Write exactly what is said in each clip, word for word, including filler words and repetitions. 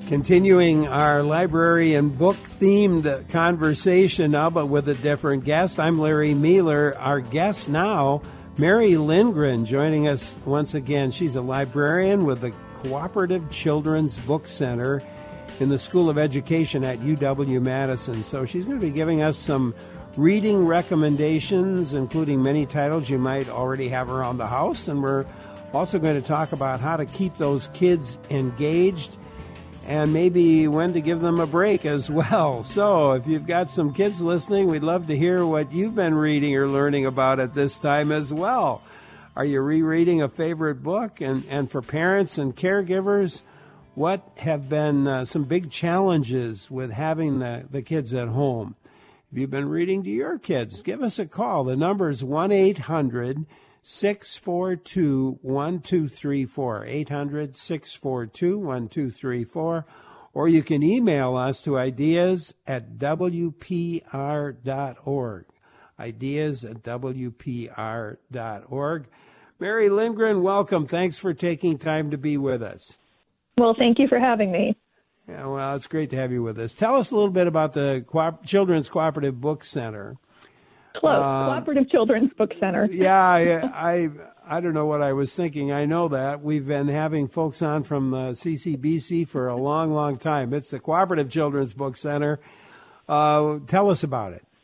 Continuing our library and book-themed conversation now, but with a different guest. I'm Larry Mueller. Our guest now, Mary Lindgren, joining us once again. She's a librarian with the Cooperative Children's Book Center in the School of Education at U W-Madison. So she's going to be giving us some reading recommendations, including many titles you might already have around the house. And we're also going to talk about how to keep those kids engaged and maybe when to give them a break as well. So if you've got some kids listening, we'd love to hear what you've been reading or learning about at this time as well. Are you rereading a favorite book? And, and for parents and caregivers, what have been uh, some big challenges with having the, the kids at home? If you've been reading to your kids, give us a call. The number is one eight hundred six four two one two three four, eight hundred six four two one two three four, or you can email us to ideas at w p r dot org, ideas at w p r dot org. Mary Lindgren, welcome. Thanks for taking time to be with us. Well, thank you for having me. Yeah, well, it's great to have you with us. Tell us a little bit about the Co- Children's Cooperative Book Center. Close. Uh, Cooperative Children's Book Center. yeah, I, I I don't know what I was thinking. I know that. We've been having folks on from the C C B C for a long, long time. It's the Cooperative Children's Book Center. Uh, tell us about it.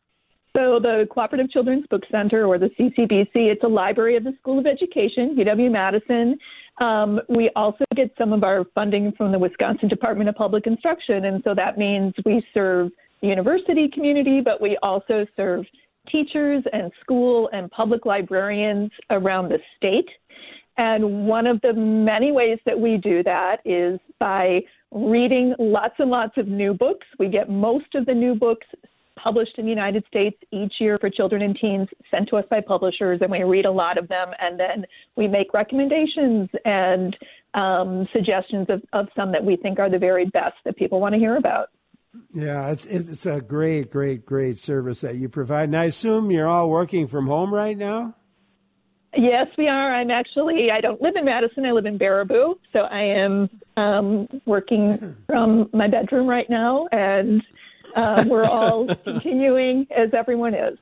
So the Cooperative Children's Book Center, or the C C B C, it's a library of the School of Education, U W-Madison. Um, we also get some of our funding from the Wisconsin Department of Public Instruction, and so that means we serve the university community, but we also serve teachers and school and public librarians around the state. And one of the many ways that we do that is by reading lots and lots of new books. We get most of the new books published in the United States each year for children and teens sent to us by publishers, and we read a lot of them, and then we make recommendations and um, suggestions of, of some that we think are the very best that people want to hear about. Yeah, it's it's a great, great, great service that you provide. And I assume you're all working from home right now? Yes, we are. I'm actually, I don't live in Madison. I live in Baraboo. So I am um, working from my bedroom right now, and uh, we're all continuing as everyone is.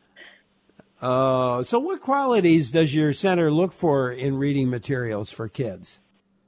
Uh, so what qualities does your center look for in reading materials for kids?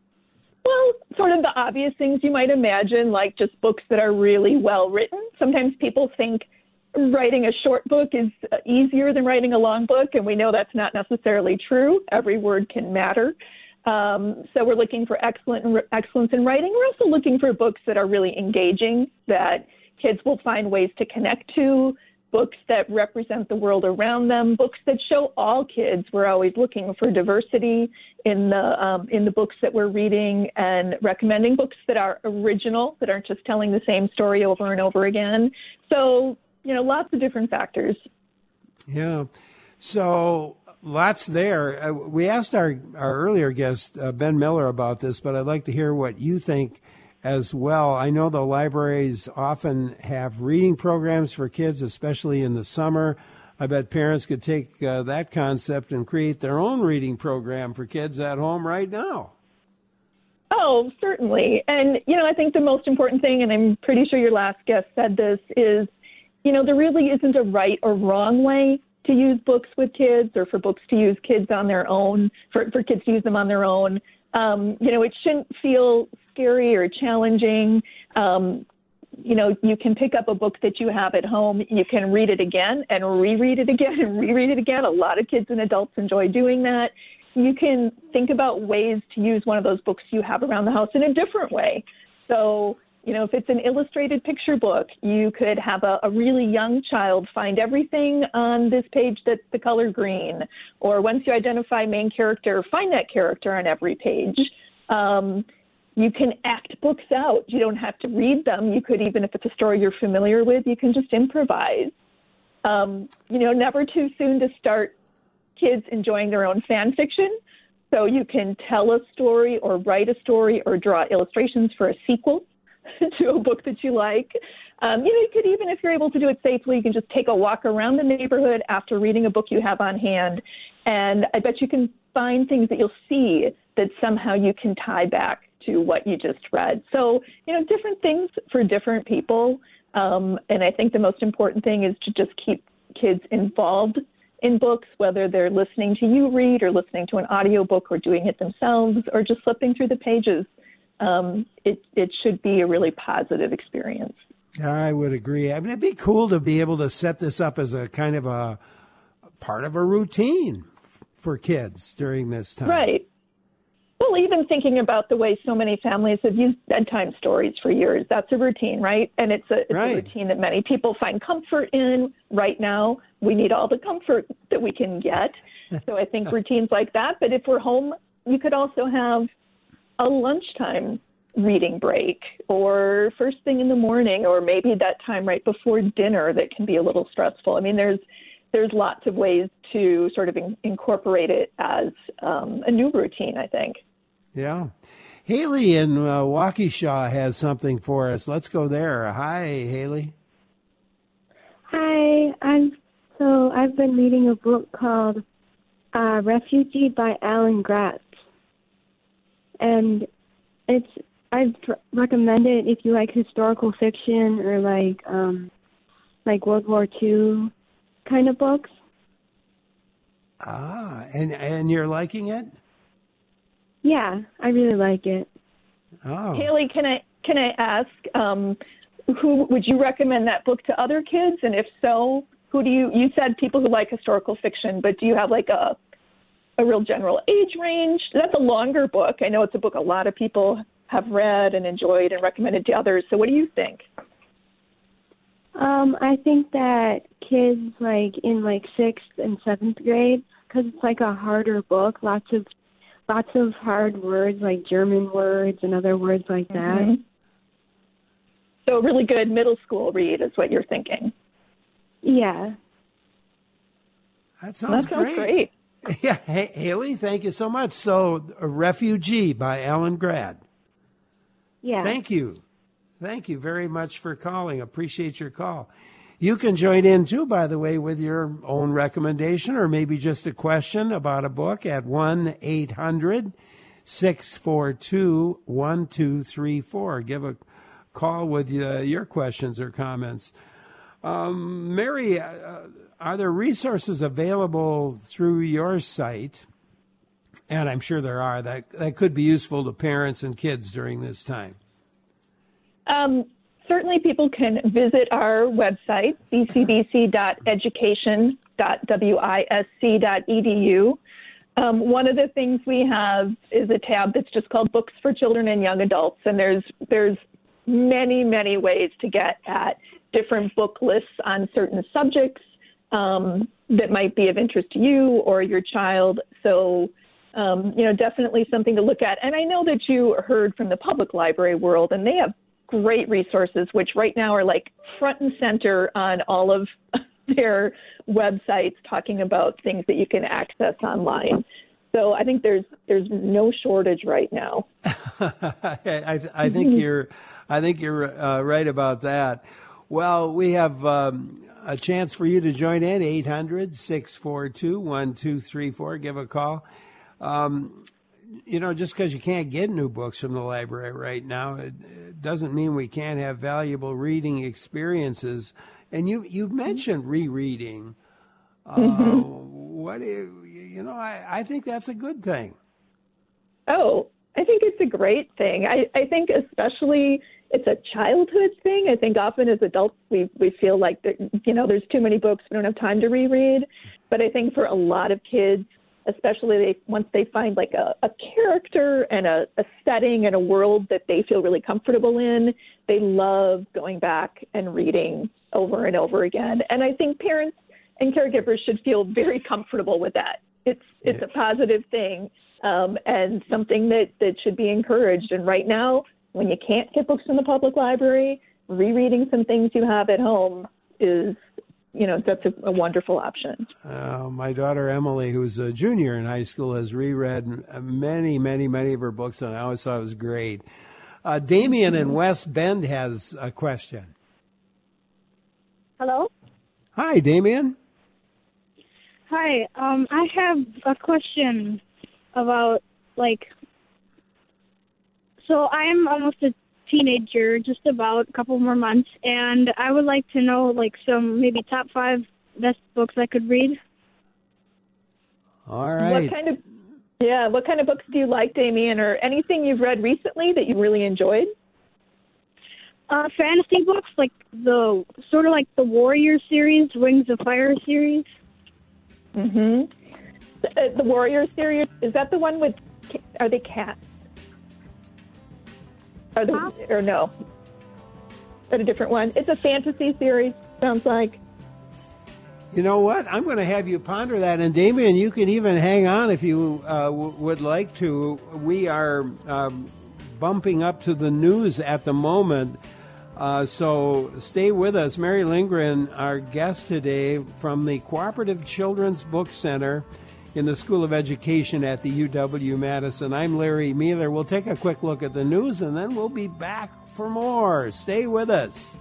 Well, sort of the obvious things you might imagine, like just books that are really well written. Sometimes people think writing a short book is easier than writing a long book, and we know that's not necessarily true. Every word can matter. Um, so we're looking for excellent excellence in writing. We're also looking for books that are really engaging, that kids will find ways to connect to, books that represent the world around them, books that show all kids. We're always looking for diversity in the um, in the books that we're reading, and recommending books that are original, that aren't just telling the same story over and over again. So, you know, lots of different factors. Yeah. So lots there. Uh, we asked our, our earlier guest, uh, Ben Miller, about this, but I'd like to hear what you think as well. I know the libraries often have reading programs for kids, especially in the summer. I bet parents could take uh, that concept and create their own reading program for kids at home right now. Oh, certainly. And, you know, I think the most important thing, and I'm pretty sure your last guest said this, is, you know, there really isn't a right or wrong way to use books with kids, or for books to use kids on their own, for, for kids to use them on their own. Um, you know, it shouldn't feel scary or challenging. Um, you know, you can pick up a book that you have at home. You can read it again and reread it again and reread it again. A lot of kids and adults enjoy doing that. You can think about ways to use one of those books you have around the house in a different way. So, you know, if it's an illustrated picture book, you could have a, a really young child find everything on this page that's the color green. Or once you identify main character, find that character on every page. Um, you can act books out. You don't have to read them. You could, even if it's a story you're familiar with, you can just improvise. Um, you know, never too soon to start kids enjoying their own fan fiction. So you can tell a story or write a story or draw illustrations for a sequel to a book that you like. Um, you know, you could, even if you're able to do it safely, you can just take a walk around the neighborhood after reading a book you have on hand. And I bet you can find things that you'll see that somehow you can tie back to what you just read. So, you know, different things for different people. Um, and I think the most important thing is to just keep kids involved in books, whether they're listening to you read or listening to an audiobook or doing it themselves or just flipping through the pages. Um, it, it should be a really positive experience. I would agree. I mean, it'd be cool to be able to set this up as a kind of a part of a routine for kids during this time. Right. Well, even thinking about the way so many families have used bedtime stories for years, that's a routine, right? And it's a, it's right. a routine that many people find comfort in right now. We need all the comfort that we can get. So I think routines like that. But if we're home, you could also have a lunchtime reading break or first thing in the morning, or maybe that time right before dinner that can be a little stressful. I mean, there's there's lots of ways to sort of in, incorporate it as um, a new routine, I think. Yeah. Haley in uh, Waukesha has something for us. Let's go there. Hi, Haley. Hi. I'm so I've been reading a book called uh, Refugee by Alan Gratz. And it's I'd recommend it if you like historical fiction or like um, like World War Two kind of books. Ah, and and you're liking it? Yeah, I really like it. Oh, Haley, can I can I ask, um, who would you recommend that book to other kids? And if so, who do you? You said people who like historical fiction, but do you have like a a real general age range? That's a longer book. I know it's a book a lot of people have read and enjoyed and recommended to others. So what do you think? Um, I think that kids like in like sixth and seventh grade, because it's like a harder book, lots of lots of hard words like German words and other words like that. Mm-hmm. So a really good middle school read is what you're thinking. Yeah. That sounds, that sounds great. great. Yeah, hey, Haley, thank you so much. So, a Refugee by Alan Grad. Yeah. Thank you. Thank you very much for calling. Appreciate your call. You can join in, too, by the way, with your own recommendation or maybe just a question about a book at one eight hundred six four two one two three four. Give a call with uh, your questions or comments. Um, Mary, uh, are there resources available through your site? And I'm sure there are that that could be useful to parents and kids during this time. Um, certainly people can visit our website, b c b c dot education dot wisc dot e d u. Um, one of the things we have is a tab that's just called Books for Children and Young Adults, and there's there's many, many ways to get at different book lists on certain subjects um, that might be of interest to you or your child. So, um, you know, definitely something to look at. And I know that you heard from the public library world, and they have great resources, which right now are like front and center on all of their websites, talking about things that you can access online. So I think there's there's no shortage right now. I, I think you're I think you're uh, right about that. Well, we have um, a chance for you to join in, eight hundred six four two one two three four. Give a call. Um, you know, just because you can't get new books from the library right now, it, it doesn't mean we can't have valuable reading experiences. And you, you mentioned rereading. Uh, mm-hmm. What do you, you know, I, I think that's a good thing. Oh, I think it's a great thing. I, I think especially it's a childhood thing. I think often as adults we, we feel like, that, you know, there's too many books, we don't have time to reread. But I think for a lot of kids, especially they, once they find like a, a character and a, a setting and a world that they feel really comfortable in, they love going back and reading over and over again. And I think parents and caregivers should feel very comfortable with that. It's it's yeah. a positive thing um, and something that, that should be encouraged. And right now, when you can't get books from the public library, rereading some things you have at home is, you know, that's a, a wonderful option. Uh, my daughter Emily, who's a junior in high school, has reread many, many, many of her books, and I always thought it was great. Uh, Damien in West Bend has a question. Hello? Hi, Damien. Hi. Um, I have a question about, like, so I'm almost a teenager, just about a couple more months, and I would like to know, like, some maybe top five best books I could read. All right. What kind of, yeah, what kind of books do you like, Damien, or anything you've read recently that you really enjoyed? Uh, fantasy books, like the, sort of like the Warrior series, Wings of Fire series. Mm-hmm. The, the Warrior series, is that the one with, are they cats? Are they, huh? Or no? Is that a different one? It's a fantasy series, sounds like. You know what? I'm going to have you ponder that. And Damien, you can even hang on if you uh, w- would like to. We are um, bumping up to the news at the moment. Uh, so stay with us. Mary Lindgren, our guest today from the Cooperative Children's Book Center in the School of Education at the U W-Madison. I'm Larry Mueller. We'll take a quick look at the news, and then we'll be back for more. Stay with us.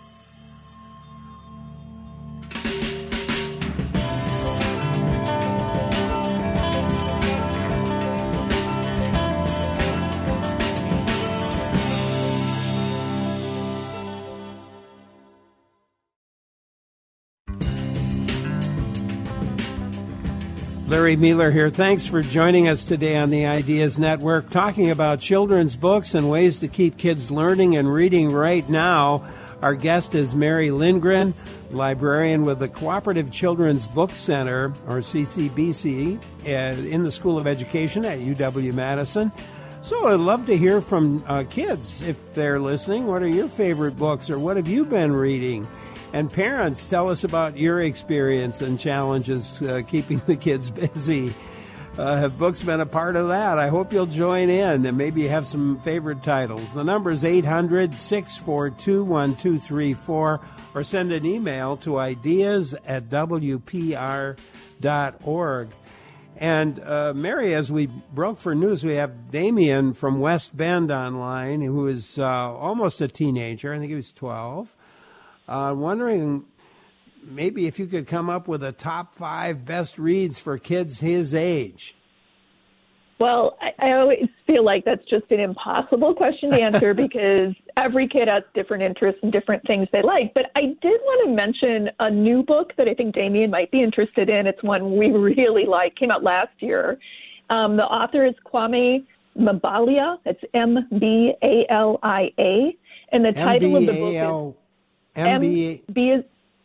Larry Mueller here. Thanks for joining us today on the Ideas Network, talking about children's books and ways to keep kids learning and reading right now. Our guest is Mary Lindgren, librarian with the Cooperative Children's Book Center, or C C B C, in the School of Education at U W-Madison. So I'd love to hear from uh, kids, if they're listening. What are your favorite books, or what have you been reading? And parents, tell us about your experience and challenges uh, keeping the kids busy. Uh, have books been a part of that? I hope you'll join in and maybe you have some favorite titles. The number is eight hundred, six four two, one two three four, or send an email to ideas at w p r dot org. And uh, Mary, as we broke for news, we have Damien from West Bend online, who is uh, almost a teenager. I think he was twelve. Uh, wondering maybe if you could come up with a top five best reads for kids his age. Well, I, I always feel like that's just an impossible question to answer because every kid has different interests and different things they like. But I did want to mention a new book that I think Damien might be interested in. It's one we really like, came out last year. Um, the author is Kwame Mbalia. It's M B A L I A. And the title of the book is M B A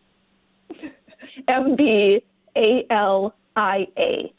M B A L I A.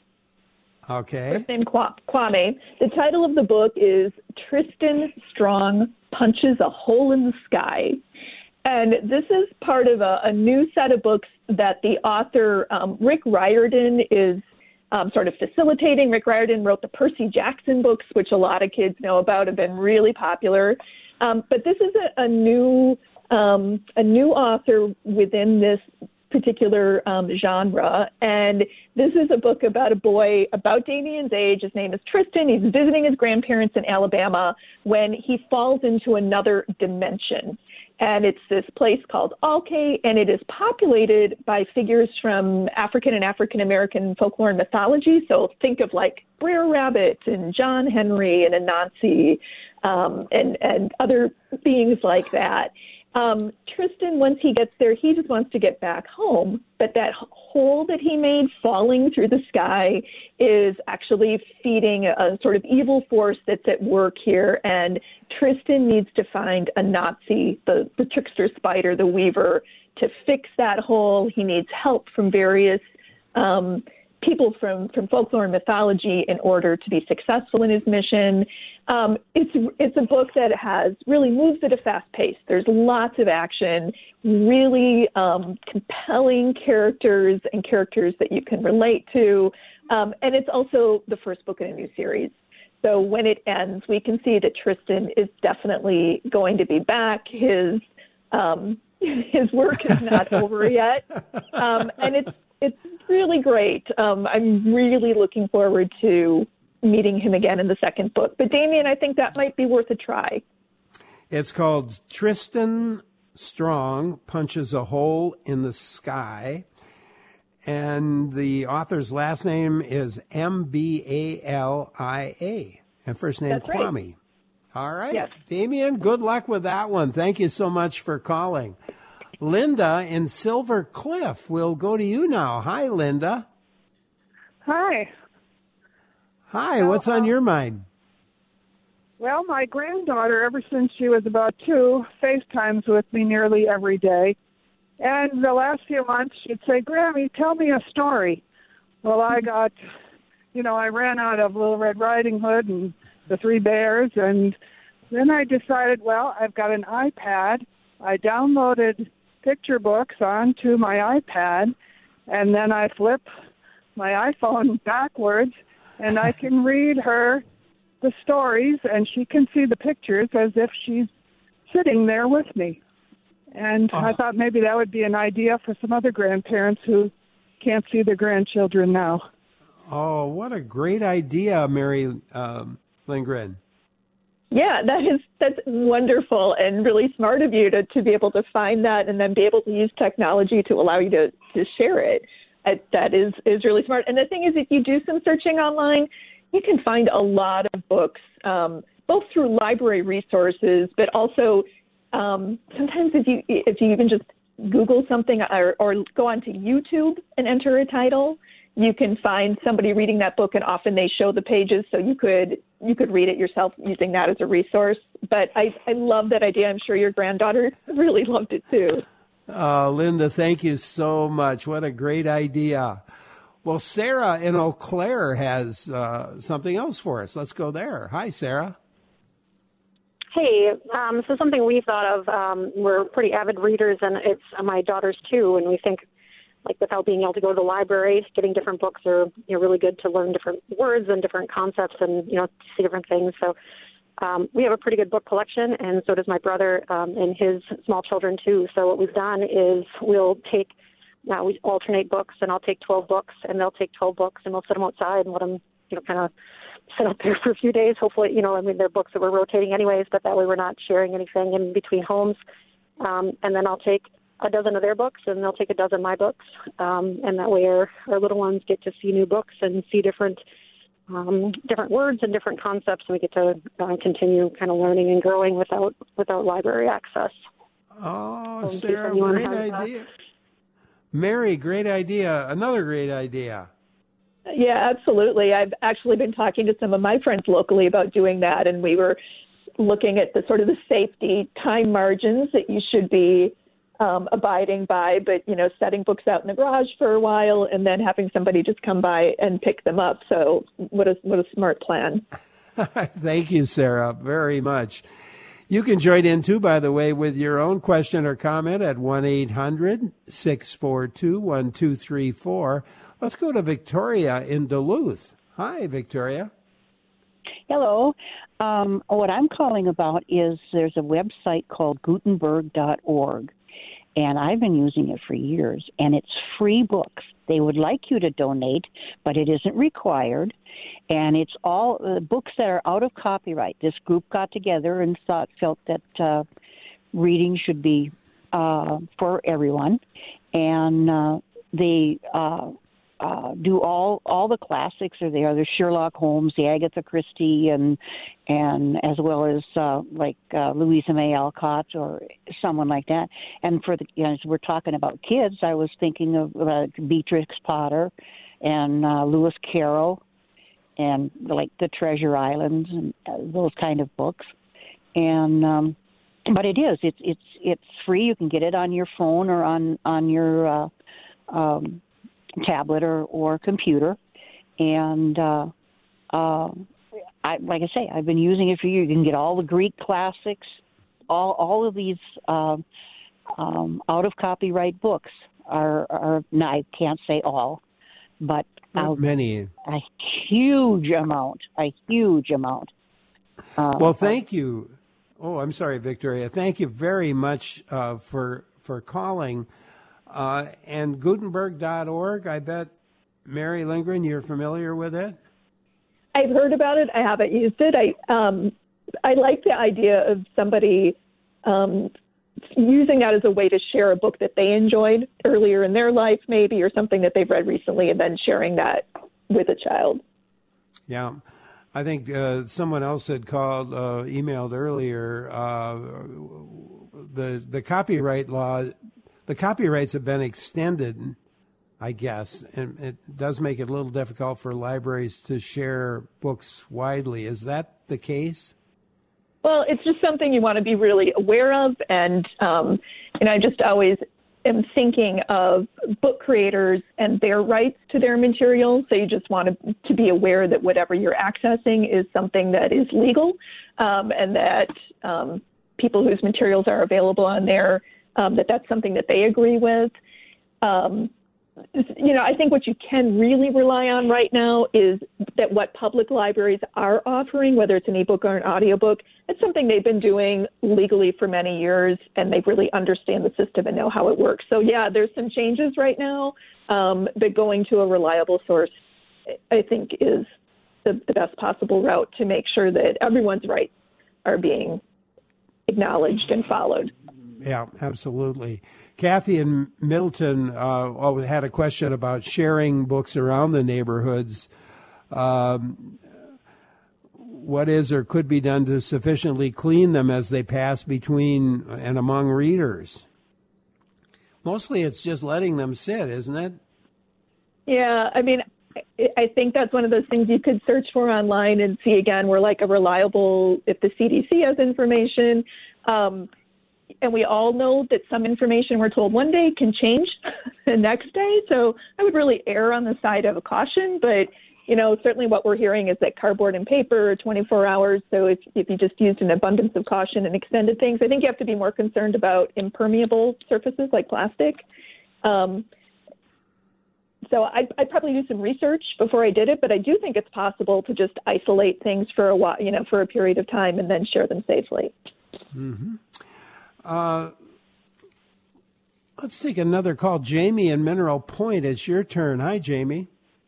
Okay. First name Kwame. The title of the book is Tristan Strong Punches a Hole in the Sky. And this is part of a, a new set of books that the author, um, Rick Riordan, is um, sort of facilitating. Rick Riordan wrote the Percy Jackson books, which a lot of kids know about, have been really popular. Um, but this is a, a new um, a new author within this particular um, genre, and this is a book about a boy about Damien's age. His name is Tristan. He's visiting his grandparents in Alabama when he falls into another dimension, and it's this place called Alke, and it is populated by figures from African and African American folklore and mythology. So think of like Brer Rabbit and John Henry and Anansi, um, and and other beings like that. Um, Tristan, once he gets there, he just wants to get back home. But that hole that he made falling through the sky is actually feeding a, a sort of evil force that's at work here. And Tristan needs to find Anansi, the, the trickster spider, the weaver, to fix that hole. He needs help from various um, people from, from folklore and mythology in order to be successful in his mission. Um, it's it's a book that has really moves at a fast pace. There's lots of action, really um, compelling characters and characters that you can relate to. Um, and it's also the first book in a new series. So when it ends, we can see that Tristan is definitely going to be back. His um, his work is not over yet. Um, and it's it's really great. Um, I'm really looking forward to meeting him again in the second book. But Damien, I think that might be worth a try. It's called Tristan Strong Punches a Hole in the Sky. And the author's last name is M B A L I A. And first name That's Kwame. Right. All right. Yes. Damien, good luck with that one. Thank you so much for calling. Linda in Silver Cliff, we'll go to you now. Hi, Linda. Hi. Hi, Well, what's on um, your mind? Well, my granddaughter, ever since she was about two, FaceTimes with me nearly every day. And the last few months, she'd say, Grammy, tell me a story. Well, I got, you know, I ran out of Little Red Riding Hood and the Three Bears. And then I decided, well, I've got an iPad. I downloaded picture books onto my iPad. And then I flip my iPhone backwards, and I can read her the stories, and she can see the pictures as if she's sitting there with me. And Oh. I thought maybe that would be an idea for some other grandparents who can't see their grandchildren now. Oh, what a great idea, Mary um, Lindgren. Yeah, that is that's wonderful and really smart of you to, to be able to find that and then be able to use technology to allow you to, to share it. Uh, that is, is really smart. And the thing is, if you do some searching online, you can find a lot of books, um, both through library resources, but also um, sometimes if you if you even just Google something or, or go onto YouTube and enter a title, you can find somebody reading that book, and often they show the pages, so you could you could read it yourself using that as a resource. But I, I love that idea. I'm sure your granddaughter really loved it too. Uh, Linda, thank you so much. What a great idea. Well, Sarah in Eau Claire has uh, something else for us. Let's go there. Hi, Sarah. Hey, um, this is something we thought of. Um, we're pretty avid readers, and it's uh, my daughters too. And we think, like, without being able to go to the library, getting different books are you know really good to learn different words and different concepts, and you know see different things. So um, we have a pretty good book collection, and so does my brother um, and his small children too. So what we've done is we'll take. Now we alternate books, and I'll take twelve books, and they'll take twelve books, and we'll set them outside and let them, you know, kind of sit up there for a few days. Hopefully, you know, I mean, they're books that we're rotating anyways, but that way we're not sharing anything in between homes. Um, and then I'll take a dozen of their books, and they'll take a dozen of my books, um, and that way our, our little ones get to see new books and see different um, different words and different concepts, and we get to uh, continue kind of learning and growing without without library access. Oh, So Sarah, anyone great has, uh, idea. Mary, great idea. Another great idea. Yeah, absolutely. I've actually been talking to some of my friends locally about doing that, and we were looking at the sort of the safety time margins that you should be um, abiding by, but, you know, setting books out in the garage for a while and then having somebody just come by and pick them up. So what a, what a smart plan. Thank you, Sarah, very much. You can join in, too, by the way, with your own question or comment at one eight hundred six four two one two three four. Let's go to Victoria in Duluth. Hi, Victoria. Hello. Um, what I'm calling about is there's a website called Gutenberg dot org, and I've been using it for years, and it's free books. They would like you to donate, but it isn't required, and it's all uh, books that are out of copyright. This group got together and thought felt that uh, reading should be uh, for everyone, and uh, they uh, uh, do all all the classics are there. There's Sherlock Holmes, the Agatha Christie, and and as well as uh, like uh, Louisa May Alcott or someone like that. And for the you know, as we're talking about kids, I was thinking of uh, Beatrix Potter and uh, Lewis Carroll, and like the Treasure Islands and uh, those kind of books. And um, but it is it's it's it's free. You can get it on your phone or on on your uh, um, tablet or, or computer. And uh, uh, I, like I say, I've been using it for years. You can get all the Greek classics, all all of these uh, um, out of copyright books are are. No, I can't say all, but Not many. A huge amount, a huge amount. Uh, Well, thank you. Oh, I'm sorry, Victoria. Thank you very much uh, for for calling. Uh, and Gutenberg dot org, I bet, Mary Lindgren, you're familiar with it? I've heard about it. I haven't used it. I um, I like the idea of somebody um, using that as a way to share a book that they enjoyed earlier in their life, maybe, or something that they've read recently, and then sharing that with a child. Yeah. I think uh, someone else had called, uh, emailed earlier. Uh, the the copyright law, the copyrights have been extended, I guess, and it does make it a little difficult for libraries to share books widely. Is that the case? Well, it's just something you want to be really aware of, and um, and I just always am thinking of book creators and their rights to their material. So you just want to, to be aware that whatever you're accessing is something that is legal, um, and that um, people whose materials are available on there, um, that that's something that they agree with. Um, you know, I think what you can really rely on right now is that what public libraries are offering, whether it's an ebook or an audiobook, it's something they've been doing legally for many years, and they really understand the system and know how it works. So, yeah, there's some changes right now, um, but going to a reliable source, I think, is the, the best possible route to make sure that everyone's rights are being acknowledged and followed. Yeah, absolutely. Kathy in Middleton uh, had a question about sharing books around the neighborhoods. Um, what is or could be done to sufficiently clean them as they pass between and among readers? Mostly it's just letting them sit, isn't it? Yeah, I mean, I think that's one of those things you could search for online and see, again, we're like a reliable, if the C D C has information, um, and we all know that some information we're told one day can change the next day. So I would really err on the side of a caution. But, you know, certainly what we're hearing is that cardboard and paper are twenty-four hours. So if, if you just used an abundance of caution and extended things, I think you have to be more concerned about impermeable surfaces like plastic. Um, so I'd, I'd probably do some research before I did it. But I do think it's possible to just isolate things for a while, you know, for a period of time and then share them safely. Mm-hmm. Uh, let's take another call. Jamie in Mineral Point, it's your turn. Hi, Jamie.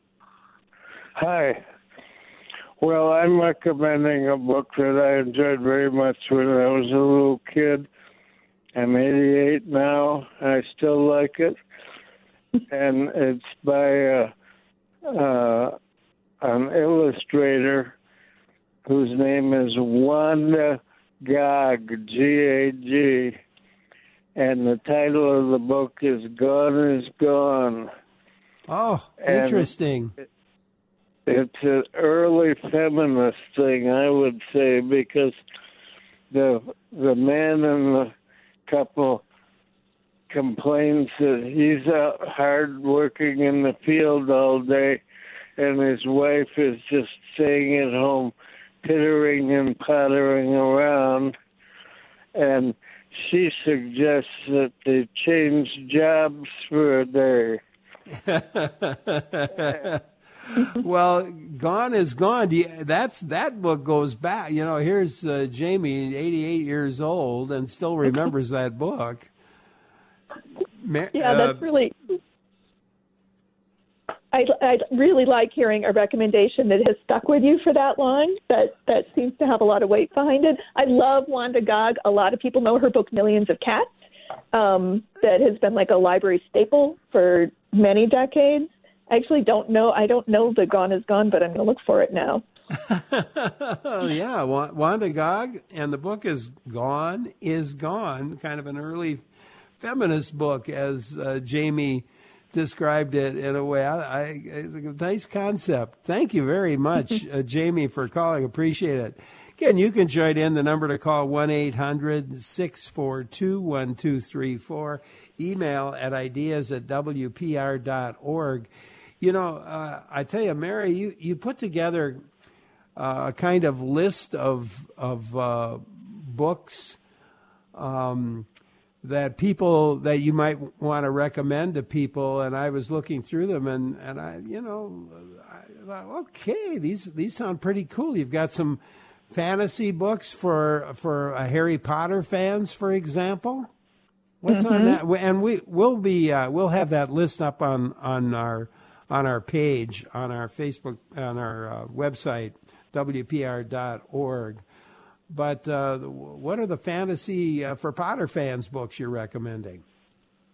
Hi. Well, I'm recommending a book that I enjoyed very much when I was a little kid. I'm eighty-eight now. I still like it. And it's by uh, uh, an illustrator whose name is Wanda Gag, G A G, and the title of the book is Gone is Gone. Oh, and interesting. It, it's an early feminist thing, I would say, because the the man in the couple complains that he's out hard working in the field all day, and his wife is just staying at home pittering and pottering around, and she suggests that they change jobs for a day. Well, Gone is Gone. You, that's that book goes back. You know, here's uh, Jamie, eighty-eight years old, and still remembers that book. Mar- yeah, that's uh, really. I'd, I'd really like hearing a recommendation that has stuck with you for that long, that, that seems to have a lot of weight behind it. I love Wanda Gag. A lot of people know her book, Millions of Cats, um, that has been like a library staple for many decades. I actually don't know. I don't know the Gone is Gone, but I'm going to look for it now. Yeah, Wanda Gag, and the book is Gone is Gone, kind of an early feminist book, as uh, Jamie described it in a way. I, I, a nice concept. Thank you very much, uh, Jamie, for calling. Appreciate it. Again, you can join in. The number to call, one eight hundred six four two one two three four. Email at ideas at w p r dot org. You know, uh, I tell you, Mary, you, you put together uh, a kind of list of, of uh, books um that people that you might want to recommend to people, and I was looking through them, and, and I, you know, I thought, okay, these these sound pretty cool. You've got some fantasy books for for uh, Harry Potter fans, for example. What's mm-hmm. on that? And we we'll be uh, we'll have that list up on on our on our page on our Facebook on our uh, website w p r dot org. But uh, what are the fantasy uh, for Potter fans books you're recommending? I'll just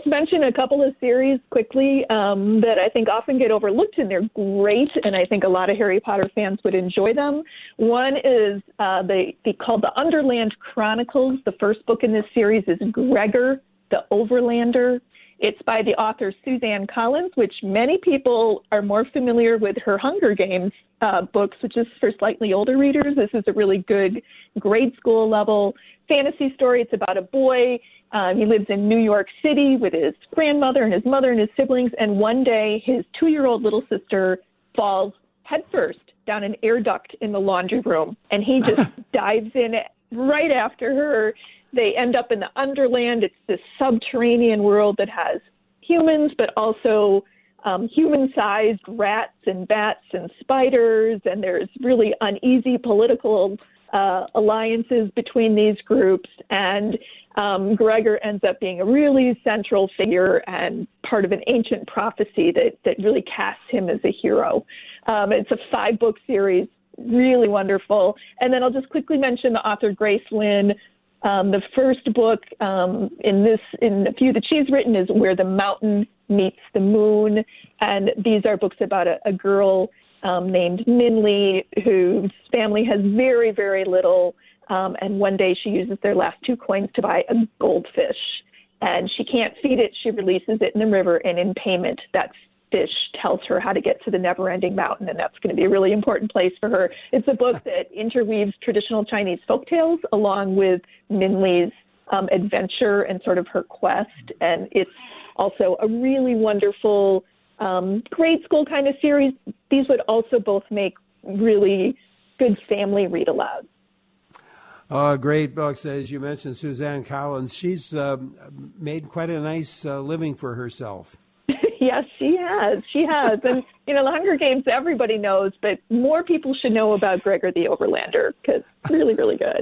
mention a couple of series quickly um, that I think often get overlooked, and they're great, and I think a lot of Harry Potter fans would enjoy them. One is uh, they, they called the Underland Chronicles. The first book in this series is Gregor the Overlander. It's by the author Suzanne Collins, which many people are more familiar with her Hunger Games uh, books, which is for slightly older readers. This is a really good grade school level fantasy story. It's about a boy. Um, he lives in New York City with his grandmother and his mother and his siblings. And one day his two-year-old little sister falls headfirst down an air duct in the laundry room. And he just dives in right after her. They end up in the Underland. It's this subterranean world that has humans, but also um, human-sized rats and bats and spiders. And there's really uneasy political uh, alliances between these groups. And um, Gregor ends up being a really central figure and part of an ancient prophecy that, that really casts him as a hero. Um, it's a five-book series, really wonderful. And then I'll just quickly mention the author Grace Lin. Um, the first book um, in this, in a few that she's written, is Where the Mountain Meets the Moon, and these are books about a, a girl um, named Minley whose family has very, very little, um, and one day she uses their last two coins to buy a goldfish, and she can't feed it. She releases it in the river, and in payment, that fish tells her how to get to the never-ending mountain, and that's going to be a really important place for her. It's a book that interweaves traditional Chinese folktales along with Minley's um, adventure and sort of her quest, and it's also a really wonderful um, grade school kind of series. These would also both make really good family read-alouds. Oh, great books. As you mentioned, Suzanne Collins, she's uh, made quite a nice uh, living for herself. Yes, she has. She has. And, you know, the Hunger Games, everybody knows, but more people should know about Gregor the Overlander because it's really, really good.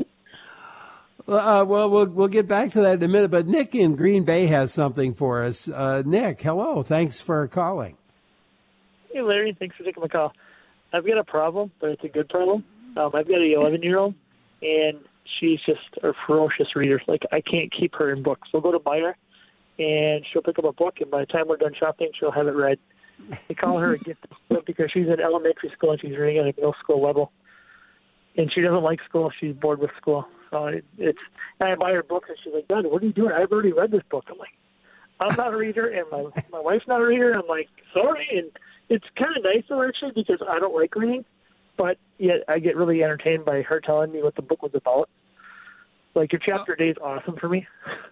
Uh, well, well, we'll get back to that in a minute, but Nick in Green Bay has something for us. Uh, Nick, hello. Thanks for calling. Hey, Larry. Thanks for taking my call. I've got a problem, but it's a good problem. Um, I've got an eleven-year-old, and she's just a ferocious reader. Like, I can't keep her in books. We'll go to buy her, and she'll pick up a book, and by the time we're done shopping, she'll have it read. They call her a gift because she's in elementary school, and she's reading at a middle school level. And she doesn't like school. She's bored with school. So it, it's, and I buy her books, and she's like, Dad, what are you doing? I've already read this book. I'm like, I'm not a reader, and my, my wife's not a reader. I'm like, sorry. And it's kind of nice, though, actually, because I don't like reading. But yet I get really entertained by her telling me what the book was about. Like, your chapter a day is awesome for me.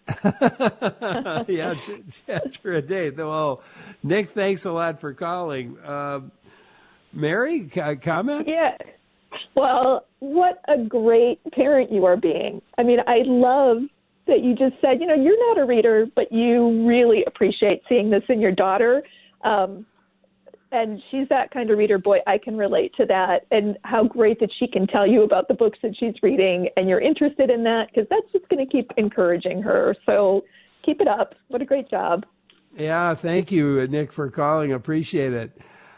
Yeah, chapter a day. Well, Nick, thanks a lot for calling. Uh, Mary, a comment? Yeah. Well, what a great parent you are being. I mean, I love that you just said, you know, you're not a reader, but you really appreciate seeing this in your daughter. Um, and she's that kind of reader. Boy, I can relate to that. And how great that she can tell you about the books that she's reading, and you're interested in that, because that's just going to keep encouraging her. So keep it up. What a great job. Yeah, thank you, Nick, for calling. Appreciate it.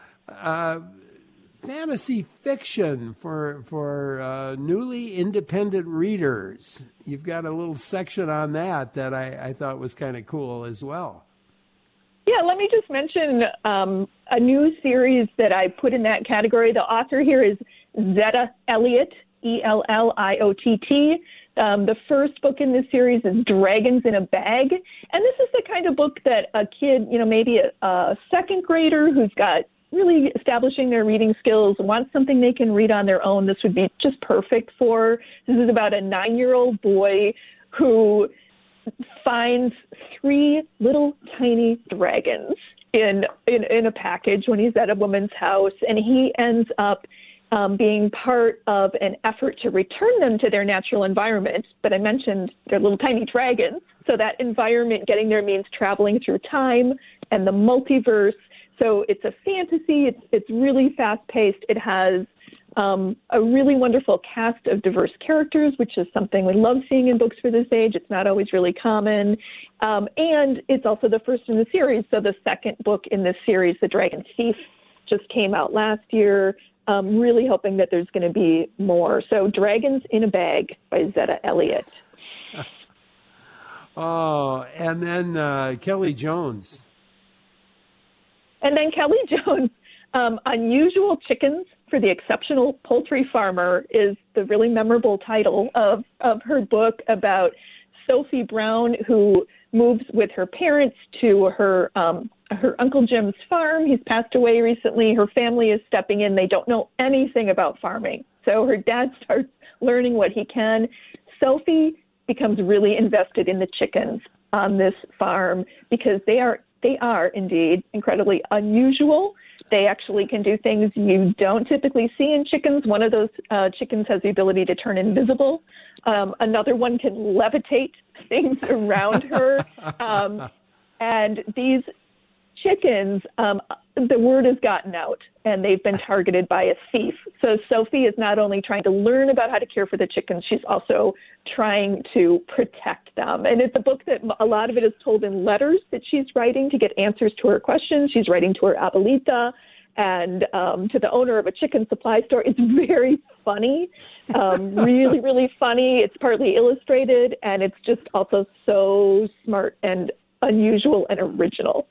Uh, fantasy fiction for for uh, newly independent readers. You've got a little section on that that I, I thought was kind of cool as well. Yeah, let me just mention um, a new series that I put in that category. The author here is Zetta Elliott, E L L I O T T. Um, the first book in this series is Dragons in a Bag. And this is the kind of book that a kid, you know, maybe a, a second grader who's got really establishing their reading skills, wants something they can read on their own, this would be just perfect for. This is about a nine-year-old boy who finds three little tiny dragons in, in in a package when he's at a woman's house, and he ends up um, being part of an effort to return them to their natural environment. But I mentioned they're little tiny dragons, so that environment getting there means traveling through time and the multiverse. So it's a fantasy. It's it's really fast-paced. It has Um, a really wonderful cast of diverse characters, which is something we love seeing in books for this age. It's not always really common. Um, and it's also the first in the series. So the second book in this series, The Dragon Thief, just came out last year. Um, really hoping that there's going to be more. So Dragons in a Bag by Zetta Elliott. Oh, and then uh, Kelly Jones. And then Kelly Jones, um, Unusual Chickens for the Exceptional Poultry Farmer is the really memorable title of, of her book about Sophie Brown, who moves with her parents to her um, her Uncle Jim's farm. He's passed away recently. Her family is stepping in. They don't know anything about farming. So her dad starts learning what he can. Sophie becomes really invested in the chickens on this farm because they are they are indeed incredibly unusual. They actually can do things you don't typically see in chickens. One of those uh, chickens has the ability to turn invisible. Um, another one can levitate things around her. Um, and these chickens, um, the word has gotten out, and they've been targeted by a thief. So Sophie is not only trying to learn about how to care for the chickens, she's also trying to protect them. And it's a book that a lot of it is told in letters that she's writing to get answers to her questions. She's writing to her abuelita and um, to the owner of a chicken supply store. It's very funny, um, really, really funny. It's partly illustrated, and it's just also so smart and unusual and original.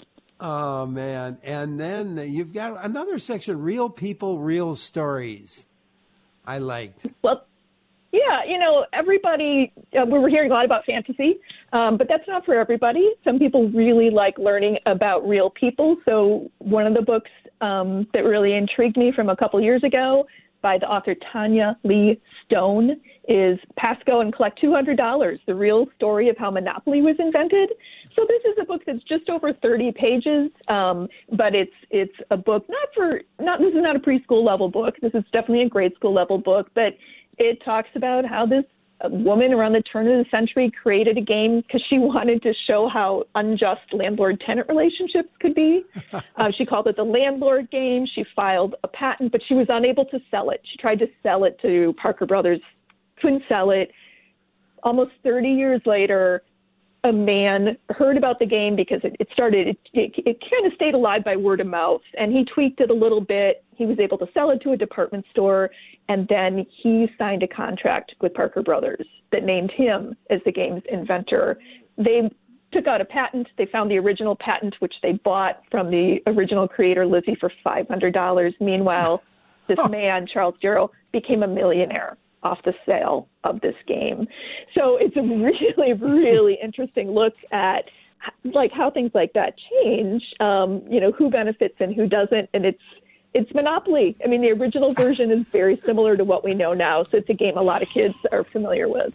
Oh, man. And then you've got another section, Real People, Real Stories. I liked. Well, yeah, you know, everybody, uh, we were hearing a lot about fantasy, um, but that's not for everybody. Some people really like learning about real people. So one of the books um, that really intrigued me from a couple years ago by the author Tanya Lee Stone is Pass, Go, and Collect two hundred dollars, the real story of how Monopoly was invented. So this is a book that's just over thirty pages, um, but it's it's a book not for, not this is not a preschool level book. This is definitely a grade school level book, but it talks about how this woman around the turn of the century created a game because she wanted to show how unjust landlord-tenant relationships could be. Uh, she called it the landlord game. She filed a patent, but she was unable to sell it. She tried to sell it to Parker Brothers, couldn't sell it. Almost thirty years later, a man heard about the game because it, it started, it, it, it kind of stayed alive by word of mouth, and he tweaked it a little bit. He was able to sell it to a department store, and then he signed a contract with Parker Brothers that named him as the game's inventor. They took out a patent. They found the original patent, which they bought from the original creator, Lizzie, for five hundred dollars. Meanwhile, this man, Charles Darrow, became a millionaire off the sale of this game. So it's a really, really interesting look at like how things like that change, um, you know, who benefits and who doesn't. And it's, it's Monopoly. I mean, the original version is very similar to what we know now. So it's a game a lot of kids are familiar with.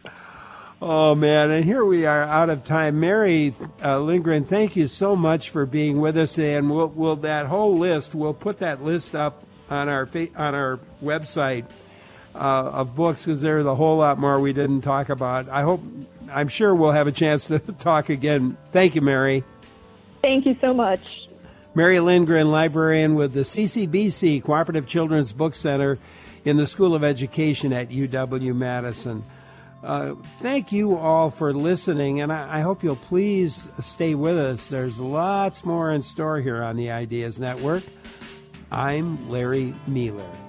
Oh, man. And here we are out of time. Mary uh, Lindgren, thank you so much for being with us. And we'll, we'll that whole list, we'll put that list up on our, on our website. Uh, of books, because there's a whole lot more we didn't talk about. I hope, I'm sure we'll have a chance to talk again. Thank you, Mary. Thank you so much. Mary Lindgren, librarian with the C C B C, Cooperative Children's Book Center in the School of Education at U W-Madison. Uh, thank you all for listening, and I, I hope you'll please stay with us. There's lots more in store here on the Ideas Network. I'm Larry Mueller.